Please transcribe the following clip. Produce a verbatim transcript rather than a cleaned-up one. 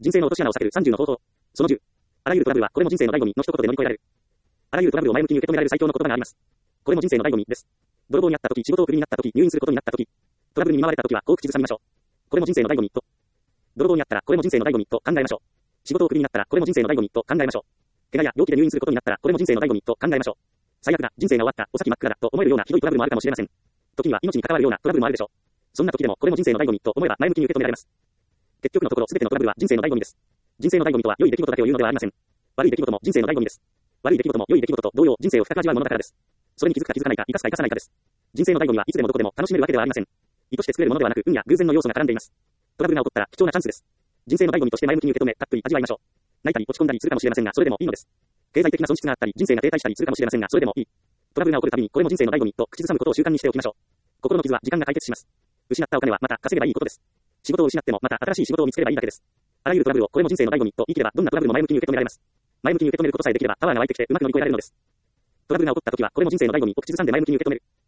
人生の落とし穴を避けるさんじゅうの方法。そのじゅう。あらゆるトラブルはこれも人生の醍醐味の一言で乗り越えられる。あらゆるトラブルを前向きに受け止められる最強の言葉があります。これも人生の醍醐味です。泥棒にあった時、仕事をクビになった時、入院することになった時、トラブルに見舞われた時はこう口ずさみましょう。これも人生の醍醐味と。泥棒にあったらこれも人生の醍醐味と考えましょう。仕事をクビになったらこれも人生の醍醐味と考えましょう。怪我や病気で入院することになったらこれも人生の醍醐味と考えましょう。最悪だ、人生が終わった、お先真っ暗だと思えるようなひどいトラブルもあるかもしれません。時には命に関わるようなトラブルもあるでしょう。そんな時でもこれも人生の醍醐味と思えば前向きに受け止められます。結局のところ全てのトラブルは人生の醍醐味です。人生の醍醐味とは良い出来事だけを言うのではありません。悪い出来事も人生の醍醐味です。悪い出来事も良い出来事と同様人生を深く味わうものだからです。それに気づくか気づかないか、生かすか生かさないかです。人生の醍醐味はいつでもどこでも楽しめるわけではありません。意図して作れるものではなく運や偶然の要素が絡んでいます。トラブルが起こったら貴重なチャンスです。人生の醍醐味として前向きに受け止め、たっぷり味わいましょう。泣いたり落ち込んだりするかもしれませんが、それでもいいのです。経済的な損失があったり、人生が停滞したりするかもしれませんが、それでもいい。トラブルが起こるたびに、これも人生の醍醐味と口ずさむことを習慣にしておきましょう。心の傷は時間が解決します。失ったお金はまた稼げばいいことです。仕事を失ってもまた新しい仕事を見つければいいだけです。あらゆるトラブルをこれも人生の醍醐味と言い切れば、どんなトラブルも前向きに受け止められます。前向きに受け止めることさえできれば、パワーが湧いてきてうまく乗り越えられるのです。トラブルが起こった時は、これも人生の醍醐味を口ずさんで前向きに受け止める。